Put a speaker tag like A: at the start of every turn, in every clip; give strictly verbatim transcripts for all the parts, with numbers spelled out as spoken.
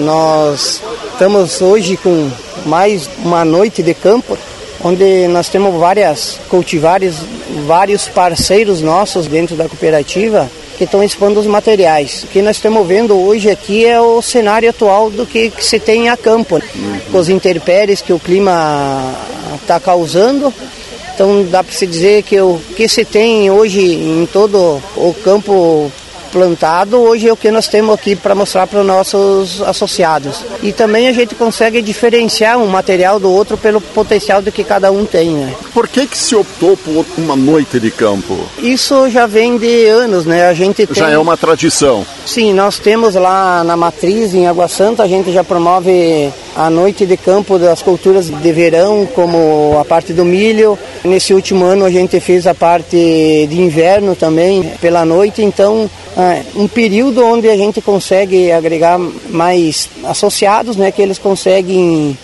A: Nós estamos hoje com mais uma noite de campo, onde nós temos várias cultivares, vários parceiros nossos dentro da cooperativa que estão expondo os materiais. O que nós estamos vendo hoje aqui é o cenário atual do que, que se tem a campo, uhum. com os intempéries que o clima está causando. Então dá para se dizer que o que se tem hoje em todo o campo plantado, hoje é o que nós temos aqui para mostrar para os nossos associados. E também a gente consegue diferenciar um material do outro pelo potencial do que cada um tem, né?
B: Por que que se optou por uma noite de campo?
A: Isso já vem de anos, né? A gente tem...
B: Já é uma tradição.
A: Sim, nós temos lá na Matriz, em Água Santa, a gente já promove a noite de campo das culturas de verão, como a parte do milho. Nesse último ano a gente fez a parte de inverno também, pela noite, então é um período onde a gente consegue agregar mais associados, né, que eles conseguem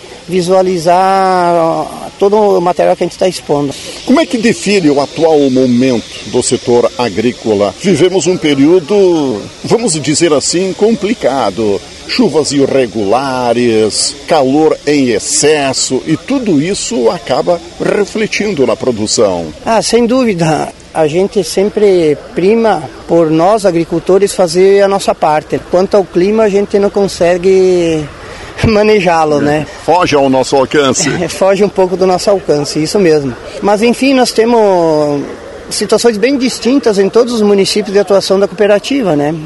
A: visualizar todo o material que a gente está expondo.
B: Como é que define o atual momento do setor agrícola? Vivemos um período, vamos dizer assim, complicado. Chuvas irregulares, calor em excesso e tudo isso acaba refletindo na produção.
A: Ah, sem dúvida. A gente sempre prima por nós, agricultores, fazer a nossa parte. Quanto ao clima, a gente não consegue manejá-lo, né?
B: Foge ao nosso alcance.
A: Foge um pouco do nosso alcance, isso mesmo. Mas, enfim, nós temos situações bem distintas em todos os municípios de atuação da cooperativa, né?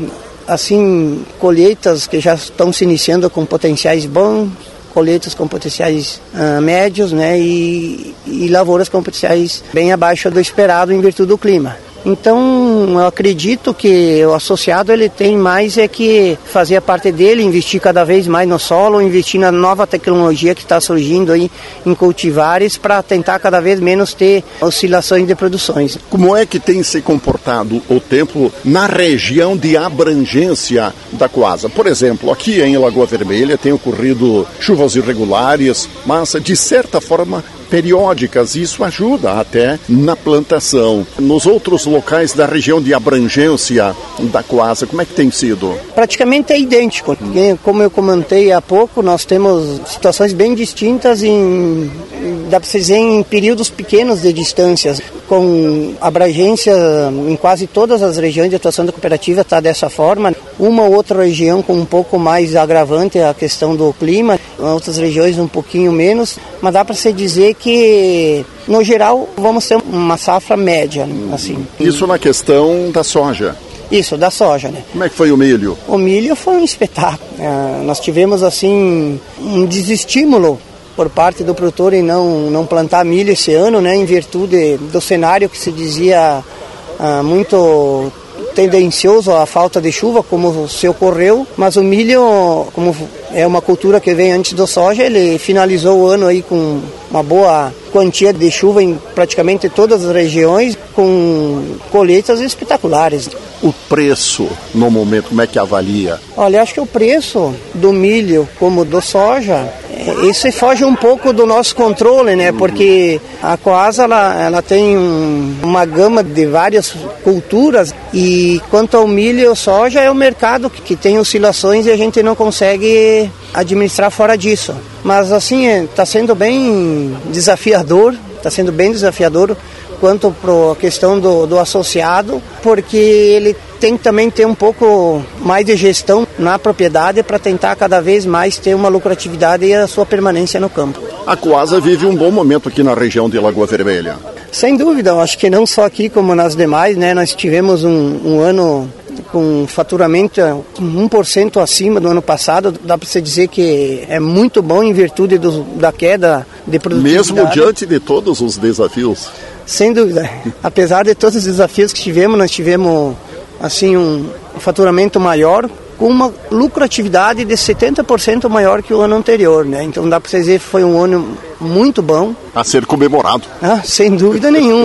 A: Assim, colheitas que já estão se iniciando com potenciais bons, colheitas com potenciais uh, médios, né, e, e lavouras com potenciais bem abaixo do esperado em virtude do clima. Então, eu acredito que o associado ele tem mais é que fazer a parte dele, investir cada vez mais no solo, investir na nova tecnologia que está surgindo aí em cultivares para tentar cada vez menos ter oscilações de produções.
B: Como é que tem se comportado o tempo na região de abrangência da Coasa? Por exemplo, aqui em Lagoa Vermelha tem ocorrido chuvas irregulares, mas de certa forma periódicas, isso ajuda até na plantação. Nos outros locais da região de abrangência da Coasa, como é que tem sido?
A: Praticamente é idêntico. Como eu comentei há pouco, nós temos situações bem distintas em, dá para dizer, em períodos pequenos de distâncias. Com abrangência em quase todas as regiões de atuação da cooperativa está dessa forma. Uma ou outra região com um pouco mais agravante a questão do clima, outras regiões um pouquinho menos, mas dá para se dizer que, no geral, vamos ter uma safra média, assim.
B: Isso na questão da soja.
A: Isso, da soja, né?
B: Como é que foi o milho?
A: O milho foi um espetáculo. É, nós tivemos, assim, um desestímulo por parte do produtor em não, não plantar milho esse ano, né? Em virtude do cenário que se dizia ah, muito tendencioso à falta de chuva, como se ocorreu, mas o milho, como é uma cultura que vem antes do soja, ele finalizou o ano aí com uma boa quantia de chuva em praticamente todas as regiões, com colheitas espetaculares.
B: O preço, no momento, como é que avalia?
A: Olha, acho que o preço do milho como do soja, isso foge um pouco do nosso controle, né? Porque a Coasa, ela, ela tem um, uma gama de várias culturas e quanto ao milho e ao soja é o mercado que, que tem oscilações e a gente não consegue administrar fora disso. Mas assim, está sendo bem desafiador, está sendo bem desafiador quanto para a questão do, do associado, porque ele tem que também ter um pouco mais de gestão na propriedade para tentar cada vez mais ter uma lucratividade e a sua permanência no campo.
B: A Coasa vive um bom momento aqui na região de Lagoa Vermelha.
A: Sem dúvida, eu acho que não só aqui como nas demais, né? Nós tivemos um, um ano com faturamento um por cento acima do ano passado, dá para você dizer que é muito bom em virtude do, da queda de produtividade.
B: Mesmo diante de todos os desafios?
A: Sem dúvida. Apesar de todos os desafios que tivemos, nós tivemos assim, um faturamento maior, com uma lucratividade de setenta por cento maior que o ano anterior, né? Então dá para você dizer que foi um ano muito bom.
B: A ser comemorado.
A: Ah, sem dúvida nenhuma.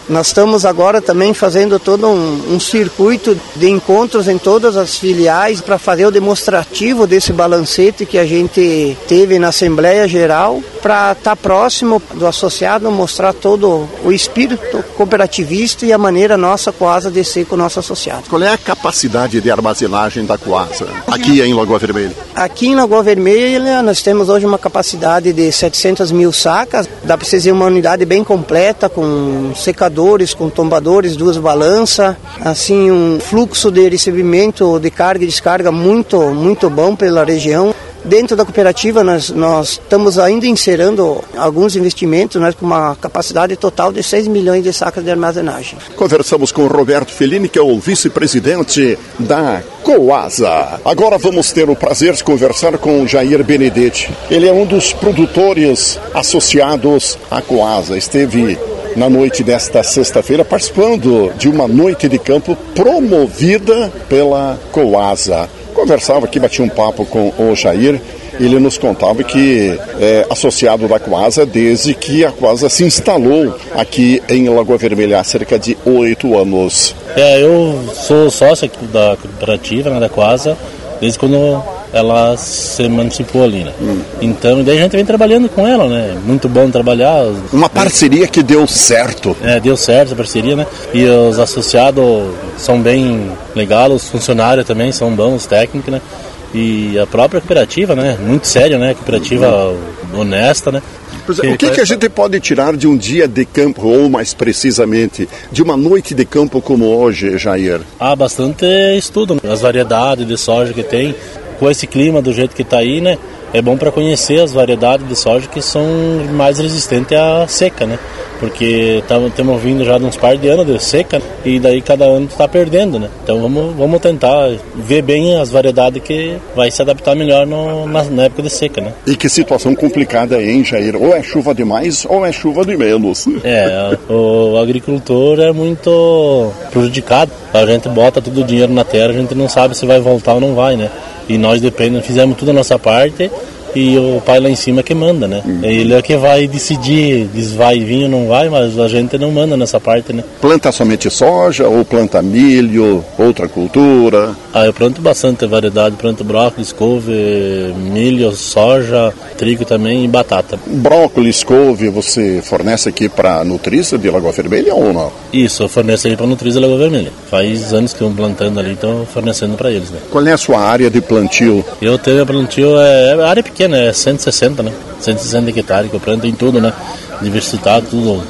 A: Nós estamos agora também fazendo todo um, um circuito de encontros em todas as filiais para fazer o demonstrativo desse balancete que a gente teve na Assembleia Geral, para estar próximo do associado, mostrar todo o espírito cooperativista e a maneira nossa Coasa de ser com o nosso associado.
B: Qual é a capacidade de armazenagem da Coasa aqui em Lagoa Vermelha?
A: Aqui em Lagoa Vermelha nós temos hoje uma capacidade de setecentas mil sacas, dá para vocês verem uma unidade bem completa, com secadores, com tombadores, duas balanças, assim um fluxo de recebimento de carga e descarga muito, muito bom pela região. Dentro da cooperativa nós, nós estamos ainda inserando alguns investimentos, né, com uma capacidade total de seis milhões de sacas de armazenagem.
B: Conversamos com o Roberto Fellini, que é o vice-presidente da Coasa. Agora vamos ter o prazer de conversar com o Jair Benedetti. Ele é um dos produtores associados à Coasa. Esteve na noite desta sexta-feira participando de uma noite de campo promovida pela Coasa. Conversava aqui, batia um papo com o Jair, ele nos contava que é associado da Coasa desde que a Coasa se instalou aqui em Lagoa Vermelha há cerca de oito anos.
C: É, eu sou sócio da cooperativa, né, da Coasa, desde quando ela se emancipou ali, né? Hum. Então, daí a gente vem trabalhando com ela, né? Muito bom trabalhar.
B: Uma parceria que deu certo.
C: É, deu certo a parceria, né? E os associados são bem legais, os funcionários também são bons, técnicos, né? E a própria cooperativa, né? Muito séria, né? Cooperativa hum. honesta, né?
B: Pois é, o que, que a gente pode tirar de um dia de campo, ou mais precisamente, de uma noite de campo como hoje, Jair?
C: Há bastante estudo, né? As variedades de soja que tem. Com esse clima do jeito que está aí, né, é bom para conhecer as variedades de soja que são mais resistentes à seca, né? Porque estamos vindo já de uns par de anos de seca, né? E daí cada ano está perdendo, né? Então vamos, vamos tentar ver bem as variedades que vai se adaptar melhor no, na, na época de seca, né?
B: E que situação complicada, hein, Jair? Ou é chuva demais ou é chuva de menos.
C: É, o, o agricultor é muito prejudicado. A gente bota todo o dinheiro na terra, a gente não sabe se vai voltar ou não vai, né? E nós dependemos, fizemos tudo a nossa parte e o pai lá em cima que manda, né? Uhum. Ele é que vai decidir, diz vai vir ou não vai, mas a gente não manda nessa parte, né?
B: Planta somente soja ou planta milho, outra cultura?
C: Ah, eu planto bastante variedade, planto brócolis, couve, milho, soja, trigo também e batata.
B: Brócolis, couve, você fornece aqui para Nutriza de Lagoa Vermelha ou não?
C: Isso, eu forneço aí para Nutriza de Lagoa Vermelha. Faz anos que eu plantando ali, então fornecendo para eles, né?
B: Qual é a sua área de plantio?
C: Eu tenho plantio, é, é área pequena, é cento e sessenta, né? cento e sessenta hectares que eu planto em tudo, né? Diversificado, tudo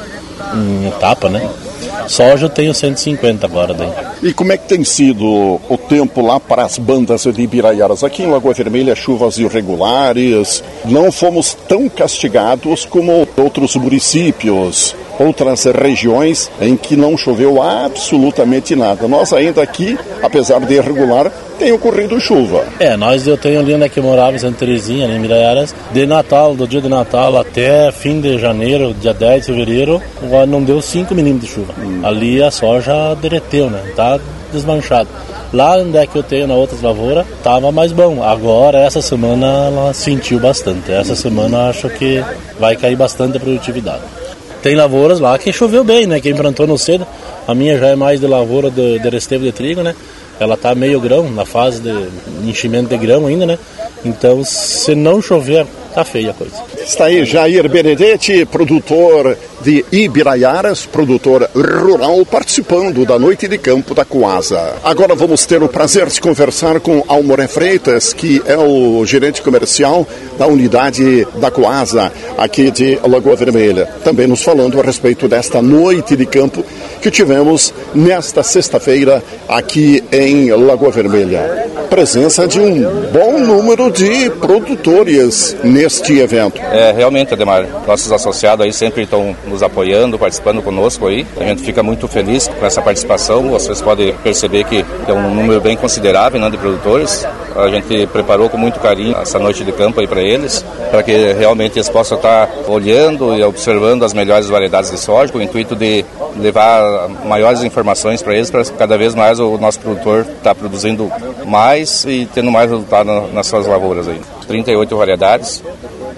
C: em etapa, né? Soja eu tenho cento e cinquenta agora daí.
B: E como é que tem sido o tempo lá para as bandas de Ibiraiaras? Aqui em Lagoa Vermelha, chuvas irregulares, não fomos tão castigados como outros municípios, outras regiões em que não choveu absolutamente nada. Nós ainda aqui, apesar de irregular, tem ocorrido chuva.
C: É, nós eu tenho ali onde que eu morava em Santa Terezinha, em Ibiraiaras, de Natal, do dia de Natal até fim de janeiro, dia dez de fevereiro, não deu cinco milímetros de chuva. Hum. Ali a soja derreteu, né? Tá desmanchado. Lá onde é que eu tenho na outras lavouras, tava mais bom. Agora, essa semana, ela sentiu bastante. Essa semana acho que vai cair bastante a produtividade. Tem lavouras lá que choveu bem, né? Quem plantou no cedo, a minha já é mais de lavoura de, de restevo de trigo, né? Ela tá meio grão, na fase de enchimento de grão ainda, né? Então, se não chover, tá feia a coisa.
B: Está aí Jair Benedetti, produtor de Ibiraiaras, produtor rural, participando da noite de campo da Coasa. Agora vamos ter o prazer de conversar com Almoré Freitas, que é o gerente comercial da unidade da Coasa, aqui de Lagoa Vermelha. Também nos falando a respeito desta noite de campo que tivemos nesta sexta-feira aqui em Lagoa Vermelha. Presença de um bom número de produtores neste evento.
D: É, realmente, Ademar, nossos associados aí sempre estão nos apoiando, participando conosco aí. A gente fica muito feliz com essa participação. Vocês podem perceber que é um número bem considerável, né, de produtores. A gente preparou com muito carinho essa noite de campo aí para eles, para que realmente eles possam estar olhando e observando as melhores variedades de soja, com o intuito de levar maiores informações para eles, para cada vez mais o nosso produtor estar produzindo mais e tendo mais resultado nas suas lavouras aí. trinta e oito variedades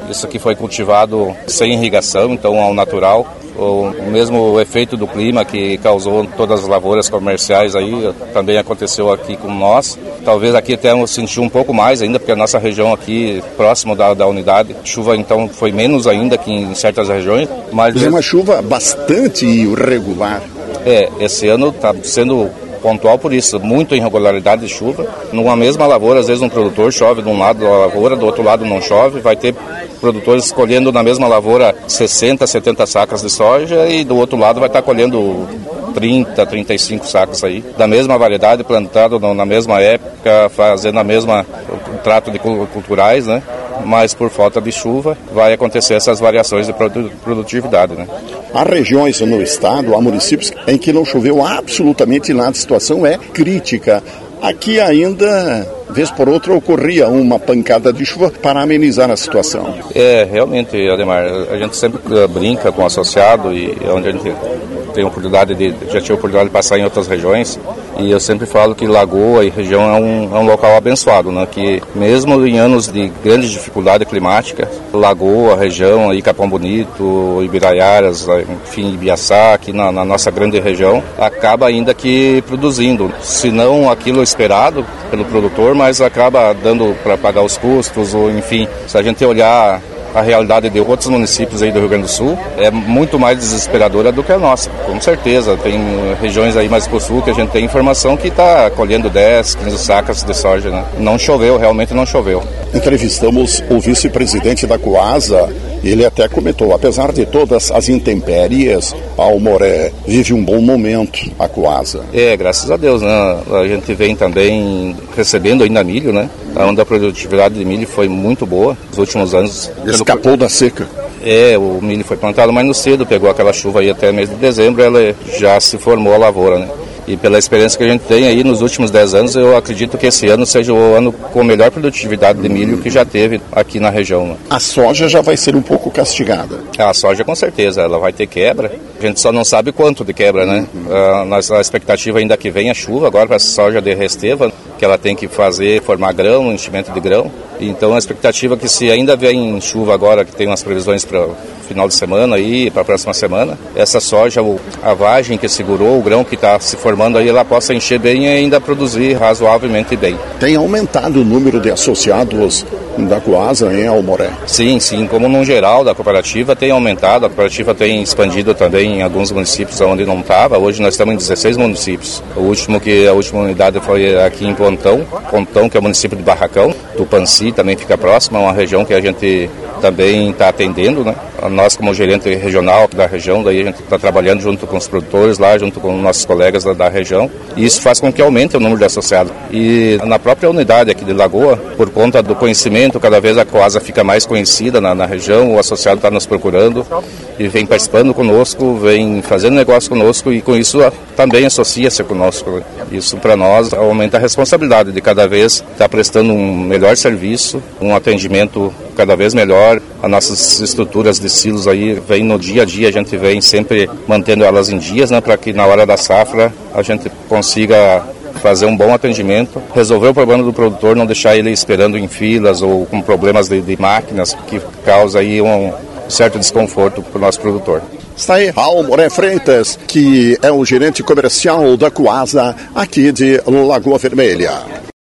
D: Isso aqui foi cultivado sem irrigação, então ao natural. O mesmo efeito do clima que causou todas as lavouras comerciais aí também aconteceu aqui com nós. Talvez aqui até sentiu um pouco mais ainda, porque a nossa região aqui, próximo da, da unidade, chuva então foi menos ainda que em certas regiões. Mas
B: é uma chuva bastante irregular.
D: É, esse ano está sendo pontual por isso, muita irregularidade de chuva. Numa mesma lavoura, às vezes um produtor chove de um lado da lavoura, do outro lado não chove, vai ter produtores colhendo na mesma lavoura sessenta, setenta sacas de soja e do outro lado vai estar colhendo trinta, trinta e cinco sacos aí, da mesma variedade, plantado na mesma época, fazendo a mesma o trato de culturais, né? Mas por falta de chuva vai acontecer essas variações de produtividade, né?
B: Há regiões no estado, há municípios em que não choveu absolutamente nada, a situação é crítica. Aqui ainda, vez por outra, ocorria uma pancada de chuva para amenizar a situação.
D: É, realmente, Ademar, a gente sempre brinca com o associado e onde a gente tem oportunidade de, já tive a oportunidade de passar em outras regiões, e eu sempre falo que Lagoa e região é um, é um local abençoado, né? Que mesmo em anos de grande dificuldade climática, Lagoa, região, aí Capão Bonito, Ibiraiaras, enfim, Ibiaçá, aqui na, na nossa grande região, acaba ainda que produzindo, se não aquilo esperado pelo produtor, mas acaba dando para pagar os custos, ou enfim, se a gente olhar a realidade de outros municípios aí do Rio Grande do Sul é muito mais desesperadora do que a nossa, com certeza. Tem regiões aí mais pro sul que a gente tem informação que está colhendo dez, quinze sacas de soja, né? Não choveu, realmente não choveu.
B: Entrevistamos o vice-presidente da Coasa, ele até comentou, apesar de todas as intempéries, a Aomoré vive um bom momento, a Coasa.
D: É, graças a Deus, né? A gente vem também recebendo ainda milho, né? Onde a produtividade de milho foi muito boa nos últimos anos.
B: Escapou pelo... da seca.
D: É, o milho foi plantado mais no cedo, pegou aquela chuva aí até mês de dezembro, ela já se formou a lavoura, né? E pela experiência que a gente tem aí nos últimos dez anos, eu acredito que esse ano seja o ano com melhor produtividade de milho que já teve aqui na região, né?
B: A soja já vai ser um pouco castigada.
D: A soja com certeza, ela vai ter quebra. A gente só não sabe quanto de quebra, né? Uhum. A nossa expectativa ainda que venha chuva agora para a soja de Resteva, que ela tem que fazer, formar grão, enchimento de grão. Então a expectativa é que se ainda vem chuva agora, que tem umas previsões para final de semana aí, para a próxima semana, essa soja, a vagem que segurou, o grão que está se formando aí, ela possa encher bem e ainda produzir razoavelmente bem.
B: Tem aumentado o número de associados da Coasa em Aomoré?
D: Sim, sim, como no geral da cooperativa tem aumentado, a cooperativa tem expandido também em alguns municípios onde não estava. Hoje nós estamos em dezesseis municípios. O último que a última unidade foi aqui em Pontão, Pontão, que é o município de Barracão. Tupanci também fica próximo, é uma região que a gente também está atendendo, né? Nós, como gerente regional da região, daí a gente está trabalhando junto com os produtores lá, junto com nossos colegas da, da região, e isso faz com que aumente o número de associados. E na própria unidade aqui de Lagoa, por conta do conhecimento, cada vez a Coasa fica mais conhecida na, na região, o associado está nos procurando e vem participando conosco, vem fazendo negócio conosco e com isso também associa-se conosco. Isso para nós aumenta a responsabilidade de cada vez estar prestando um melhor serviço, um atendimento cada vez melhor. As nossas estruturas de silos aí vem no dia a dia, a gente vem sempre mantendo elas em dias, né, para que na hora da safra a gente consiga fazer um bom atendimento, resolver o problema do produtor, não deixar ele esperando em filas ou com problemas de, de máquinas, que causa aí um certo desconforto para o nosso produtor.
B: Está aí Aomoré Freitas, que é o gerente comercial da Coasa aqui de Lagoa Vermelha.